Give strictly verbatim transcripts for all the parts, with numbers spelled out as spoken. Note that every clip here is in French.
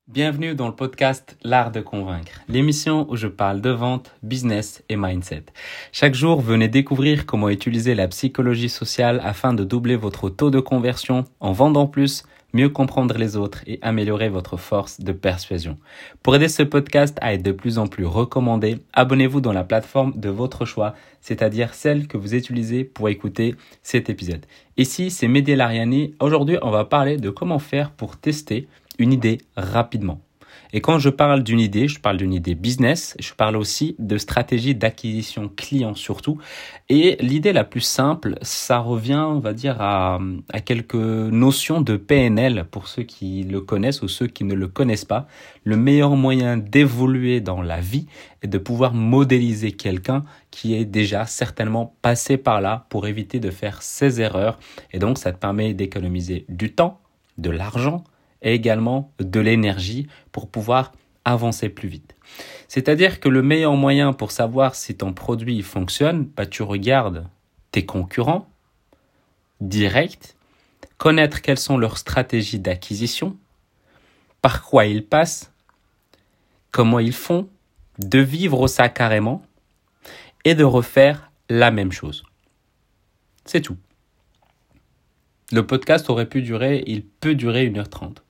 Bienvenue dans le podcast L'Art de Convaincre, l'émission où je parle de vente, business et mindset. Chaque jour, venez découvrir comment utiliser la psychologie sociale afin de doubler votre taux de conversion en vendant plus, mieux comprendre les autres et améliorer votre force de persuasion. Pour aider ce podcast à être de plus en plus recommandé, abonnez-vous dans la plateforme de votre choix, c'est-à-dire celle que vous utilisez pour écouter cet épisode. Ici, c'est Mehdi El Ariani. Aujourd'hui, on va parler de comment faire pour tester une idée rapidement. Et quand je parle d'une idée, je parle d'une idée business, je parle aussi de stratégie d'acquisition client surtout. Et l'idée la plus simple, ça revient, on va dire, à, à quelques notions de P N L pour ceux qui le connaissent ou ceux qui ne le connaissent pas. Le meilleur moyen d'évoluer dans la vie est de pouvoir modéliser quelqu'un qui est déjà certainement passé par là pour éviter de faire ses erreurs. Et donc, ça te permet d'économiser du temps, de l'argent, et également de l'énergie pour pouvoir avancer plus vite. C'est-à-dire que le meilleur moyen pour savoir si ton produit fonctionne, bah, tu regardes tes concurrents directs, connaître quelles sont leurs stratégies d'acquisition, par quoi ils passent, comment ils font, de vivre ça carrément et de refaire la même chose. C'est tout. Le podcast aurait pu durer, il peut durer une heure trente.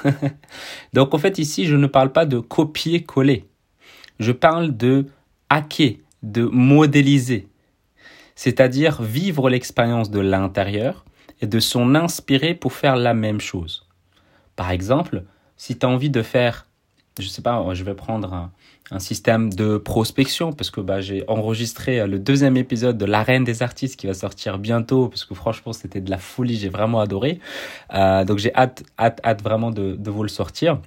Donc en fait ici je ne parle pas de copier-coller, je parle de hacker, de modéliser, c'est-à-dire vivre l'expérience de l'intérieur et de s'en inspirer pour faire la même chose. Par exemple, si tu as envie de faire, je sais pas, je vais prendre un, un système de prospection parce que bah, j'ai enregistré le deuxième épisode de l'Arène des artistes qui va sortir bientôt parce que franchement c'était de la folie, j'ai vraiment adoré. Euh, donc j'ai hâte, hâte, hâte vraiment de, de vous le sortir.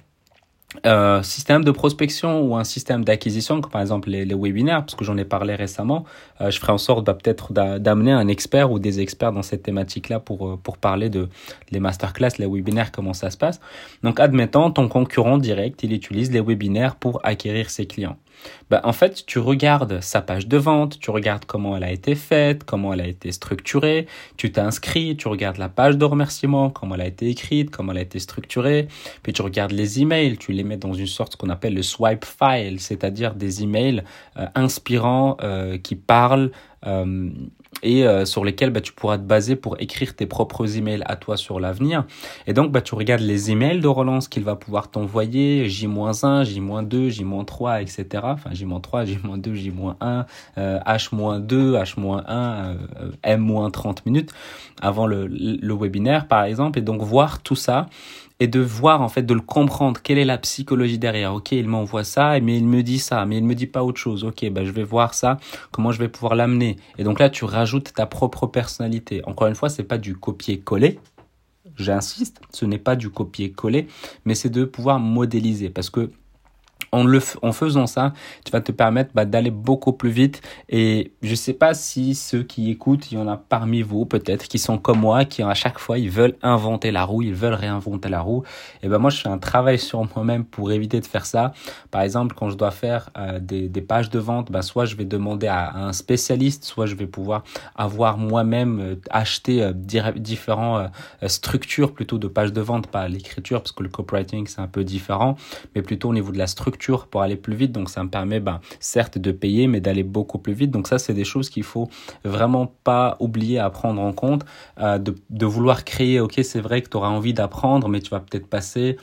Euh, système de prospection ou un système d'acquisition comme par exemple les, les webinaires parce que j'en ai parlé récemment, euh, je ferai en sorte bah, peut-être d'a, d'amener un expert ou des experts dans cette thématique là pour, pour parler de les masterclass, les webinaires, comment ça se passe. Donc admettons ton concurrent direct il utilise les webinaires pour acquérir ses clients. Ben, en fait, tu regardes sa page de vente, tu regardes comment elle a été faite, comment elle a été structurée, tu t'inscris, tu regardes la page de remerciement, comment elle a été écrite, comment elle a été structurée, puis tu regardes les emails, tu les mets dans une sorte qu'on appelle le swipe file, c'est-à-dire des emails euh, inspirants euh, qui parlent euh, et euh, sur lesquels bah, tu pourras te baser pour écrire tes propres emails à toi sur l'avenir. Et donc, bah, tu regardes les emails de relance qu'il va pouvoir t'envoyer, J un, J deux, J trois, et cetera. Enfin, J trois, J deux, J un, euh, H deux, H un, euh, M trente minutes avant le, le webinaire, par exemple. Et donc, voir tout ça et de voir, en fait, de le comprendre. Quelle est la psychologie derrière? Ok, il m'envoie ça, mais il me dit ça, mais il me dit pas autre chose. Ok, bah, je vais voir ça, comment je vais pouvoir l'amener. Et donc là, tu rajoutes ta propre personnalité. Encore une fois, c'est pas du copier-coller. J'insiste, ce n'est pas du copier-coller, mais c'est de pouvoir modéliser parce que En, le, en faisant ça, tu vas te permettre bah, d'aller beaucoup plus vite. Et je ne sais pas si ceux qui écoutent, il y en a parmi vous peut-être qui sont comme moi, qui à chaque fois, ils veulent inventer la roue, ils veulent réinventer la roue. Et ben moi, je fais un travail sur moi-même pour éviter de faire ça. Par exemple, quand je dois faire euh, des, des pages de vente, bah, soit je vais demander à, à un spécialiste, soit je vais pouvoir avoir moi-même euh, acheté euh, dire, différents euh, structures plutôt de pages de vente, pas l'écriture, parce que le copywriting, c'est un peu différent, mais plutôt au niveau de la structure pour aller plus vite. Donc ça me permet ben, certes de payer mais d'aller beaucoup plus vite. Donc ça c'est des choses qu'il faut vraiment pas oublier à prendre en compte, euh, de, de vouloir créer. Ok, c'est vrai que tu auras envie d'apprendre mais tu vas peut-être passer,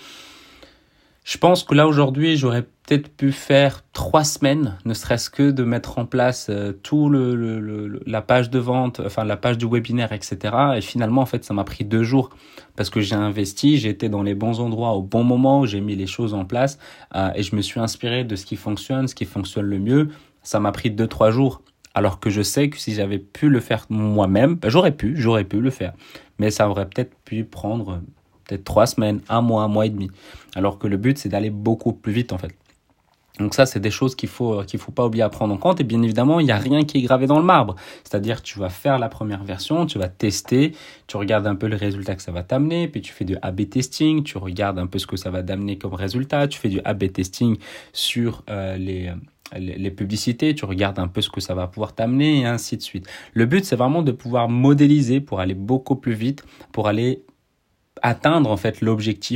je pense que là aujourd'hui j'aurais peut-être pu faire trois semaines, ne serait-ce que de mettre en place euh, tout le, le, le la page de vente, enfin la page du webinaire, et cetera. Et finalement en fait ça m'a pris deux jours parce que j'ai investi, j'ai été dans les bons endroits au bon moment, j'ai mis les choses en place euh, et je me suis inspiré de ce qui fonctionne, ce qui fonctionne le mieux. Ça m'a pris deux trois jours. Alors que je sais que si j'avais pu le faire moi-même, ben j'aurais pu, j'aurais pu le faire, mais ça aurait peut-être pu prendre peut-être trois semaines, un mois, un mois et demi. Alors que le but, c'est d'aller beaucoup plus vite, en fait. Donc ça, c'est des choses qu'il faut qu'il faut pas oublier à prendre en compte. Et bien évidemment, il n'y a rien qui est gravé dans le marbre. C'est-à-dire, tu vas faire la première version, tu vas tester, tu regardes un peu le résultat que ça va t'amener, puis tu fais du A B testing, tu regardes un peu ce que ça va t'amener comme résultat, tu fais du A B testing sur euh, les... les publicités, tu regardes un peu ce que ça va pouvoir t'amener et ainsi de suite. Le but, c'est vraiment de pouvoir modéliser pour aller beaucoup plus vite, pour aller atteindre en fait l'objectif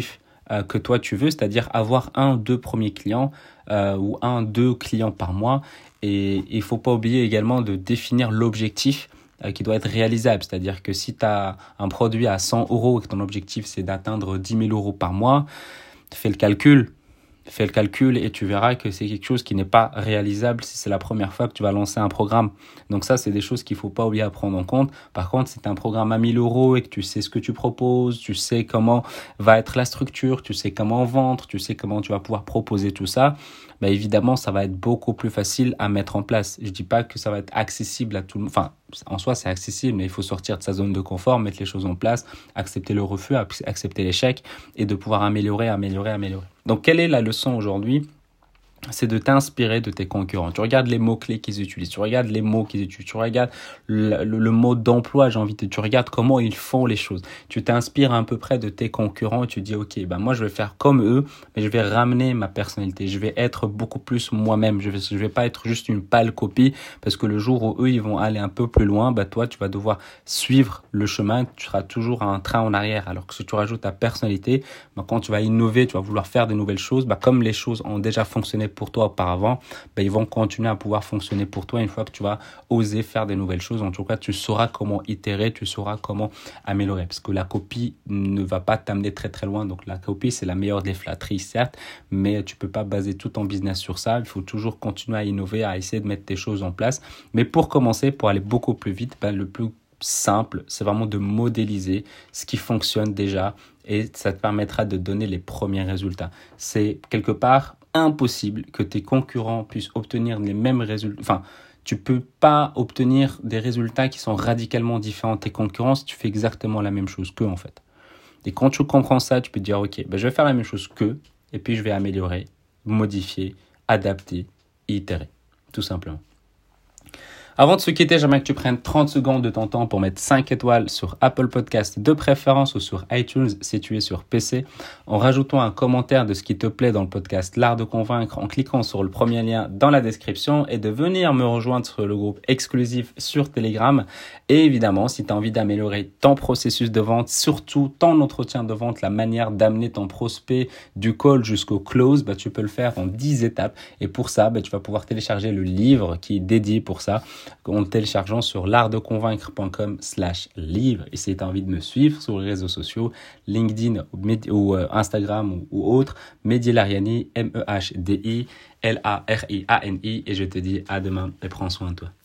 euh, que toi tu veux, c'est-à-dire avoir un, deux premiers clients euh, ou un, deux clients par mois. Et il ne faut pas oublier également de définir l'objectif euh, qui doit être réalisable. C'est-à-dire que si tu as un produit à cent euros et que ton objectif c'est d'atteindre dix mille euros par mois, fais le calcul. Fais le calcul et tu verras que c'est quelque chose qui n'est pas réalisable si c'est la première fois que tu vas lancer un programme. Donc ça, c'est des choses qu'il ne faut pas oublier à prendre en compte. Par contre, si tu as un programme à mille euros et que tu sais ce que tu proposes, tu sais comment va être la structure, tu sais comment vendre, tu sais comment tu vas pouvoir proposer tout ça, bah évidemment, ça va être beaucoup plus facile à mettre en place. Je ne dis pas que ça va être accessible à tout le monde. Enfin, en soi, c'est accessible, mais il faut sortir de sa zone de confort, mettre les choses en place, accepter le refus, accepter l'échec et de pouvoir améliorer, améliorer, améliorer. Donc, quelle est la leçon aujourd'hui ? C'est de t'inspirer de tes concurrents. Tu regardes les mots-clés qu'ils utilisent, tu regardes les mots qu'ils utilisent, tu regardes le, le, le mot d'emploi, j'ai envie de tu regardes comment ils font les choses. Tu t'inspires à peu près de tes concurrents et tu dis, ok, ben moi je vais faire comme eux, mais je vais ramener ma personnalité. Je vais être beaucoup plus moi-même. Je vais, je vais pas être juste une pâle copie parce que le jour où eux, ils vont aller un peu plus loin, ben toi, tu vas devoir suivre le chemin. Tu seras toujours un train en arrière. Alors que si tu rajoutes ta personnalité, ben quand tu vas innover, tu vas vouloir faire de nouvelles choses, ben comme les choses ont déjà fonctionné pour toi auparavant, ben ils vont continuer à pouvoir fonctionner pour toi une fois que tu vas oser faire des nouvelles choses. En tout cas, tu sauras comment itérer, tu sauras comment améliorer parce que la copie ne va pas t'amener très très loin. Donc la copie, c'est la meilleure des flatteries, certes, mais tu peux pas baser tout ton business sur ça. Il faut toujours continuer à innover, à essayer de mettre tes choses en place. Mais pour commencer, pour aller beaucoup plus vite, ben le plus simple, c'est vraiment de modéliser ce qui fonctionne déjà et ça te permettra de donner les premiers résultats. C'est quelque part impossible que tes concurrents puissent obtenir les mêmes résultats. Enfin, tu peux pas obtenir des résultats qui sont radicalement différents de tes concurrents si tu fais exactement la même chose qu'eux en fait. Et quand tu comprends ça, tu peux te dire ok, ben je vais faire la même chose qu'eux et puis je vais améliorer, modifier, adapter, itérer, tout simplement. Avant de se quitter, j'aimerais que tu prennes trente secondes de ton temps pour mettre cinq étoiles sur Apple Podcast de préférence ou sur iTunes si tu es sur P C, en rajoutant un commentaire de ce qui te plaît dans le podcast L'Art de Convaincre en cliquant sur le premier lien dans la description et de venir me rejoindre sur le groupe exclusif sur Telegram. Et évidemment, si tu as envie d'améliorer ton processus de vente, surtout ton entretien de vente, la manière d'amener ton prospect du call jusqu'au close, bah, tu peux le faire en dix étapes. Et pour ça, bah, tu vas pouvoir télécharger le livre qui est dédié pour ça, en le téléchargeant sur l'artdeconvaincre point com slash livre. Et si tu as envie de me suivre sur les réseaux sociaux, LinkedIn ou, Med- ou euh, Instagram ou, ou autre, Mehdi Lariani, M E H D I L A R I A N I. Et je te dis à demain et prends soin de toi.